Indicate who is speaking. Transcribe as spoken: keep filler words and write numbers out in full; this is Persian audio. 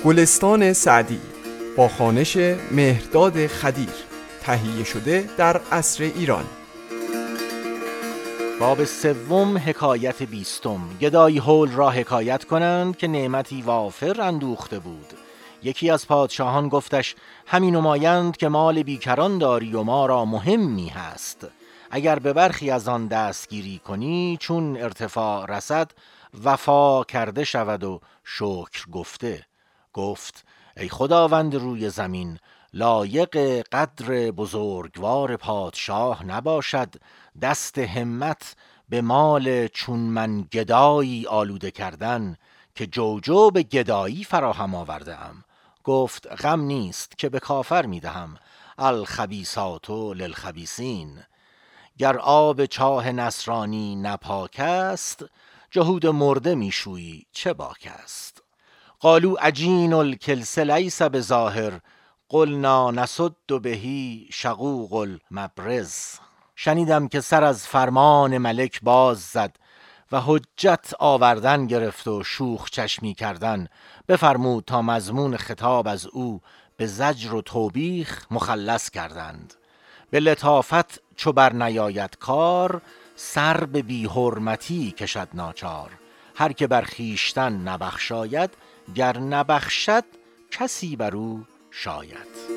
Speaker 1: گلستان سعدی با خوانش مهرداد خدیر، تهیه شده در عصر ایران.
Speaker 2: باب سوم، حکایت بیستم. گدایی هول را حکایت کنند که نعمتی وافر اندوخته بود. یکی از پادشاهان گفتش همین نمایند که مال بیکران داری و ما را مهمی هست. اگر به برخی از آن دستگیری کنی، چون ارتفاع رسد وفا کرده شود و شکر گفته. گفت ای خداوند روی زمین، لایق قدر بزرگوار پادشاه نباشد دست همت به مال چون من گدایی آلوده کردن که جوجو به گدایی فراهم آورده ام. گفت غم نیست که به کافر می دهم، الخبیثات للخبیثین. گر آب چاه نصرانی نپاک است، جهود مرده می شویی چه باک است. قالوا عجین الکلس لیس بظاهر، قلنا نسد بهی شقوق المبرز. شنیدم که سر از فرمان ملک باز زد و حجت آوردن گرفت و شوخ چشمی کردن. بفرمود تا مضمون خطاب از او به زجر و توبیخ مخلص کردند. به لطافت چو بر نیاید کار، سر به بی حرمتی کشد ناچار. هر که بر خویشتن نبخشاید، گر نبخشد کسی بر او شاید.